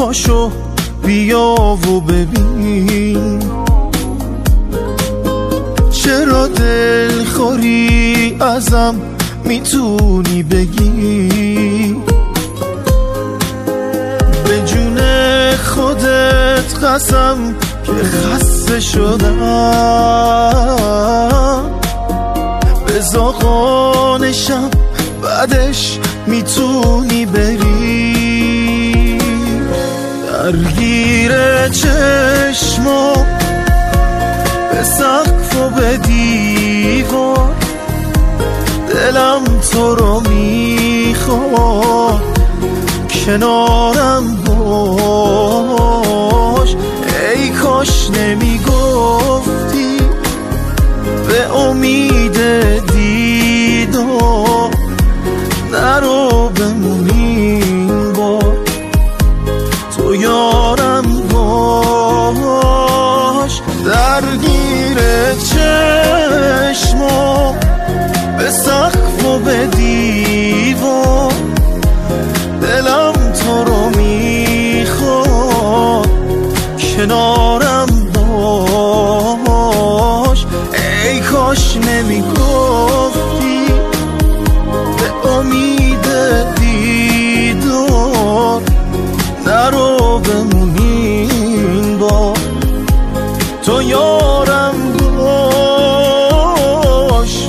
پاشو بیا و ببین چرا دلخوری ازم میتونی بگی. به جون خودت قسم که خسته شدم، به زاغانشم بعدش میتونی بری. درگیر چشما به سقف و به دیوار، دلم تو رو میخواد کنارم باش. ای کاش نمیگفتی به امید دیدار، نرو بمونیم با تو یارم باش. درگیر چشما به سقف و به دیوار، دلم تو رو میخواد کنارم باش. ای کاش نمیگفتی به امید دیدار، نرو بمونیم با تو یارم باش.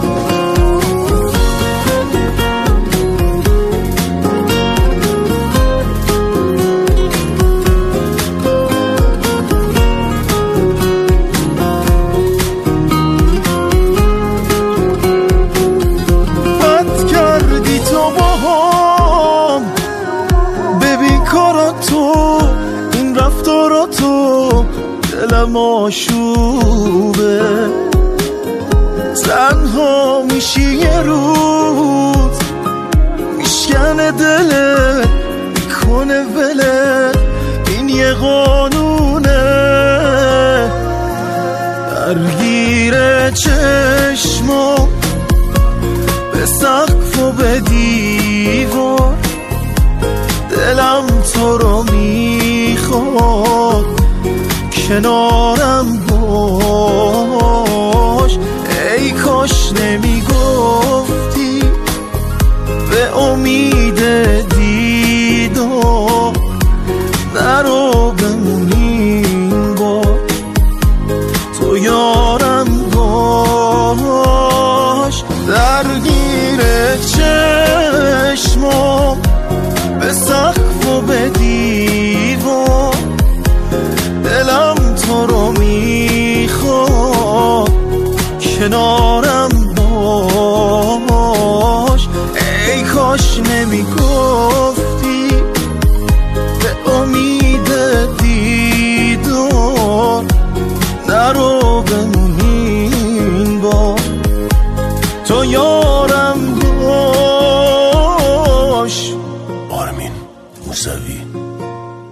بد کردی تو باهام، ببین کاراتو، این رفتاراتو، دلم آشوبه. تنها میشی یه روز، میشکنه دلت، میکنه ولت، این یه قانونه. درگیر چشما به سقف و به دیوار، دلم تو رو میخواد کنارم باش. ای کاش نمیگفتی به امید دیدار، نرو بمونیم با تو یارم باش. درگیر چشما به سقف و به دیوار، دلم تو رو میخواد کنارم باش. ای کاش نمیگفتی به امید دیدار، نرو بمونیم با تو یار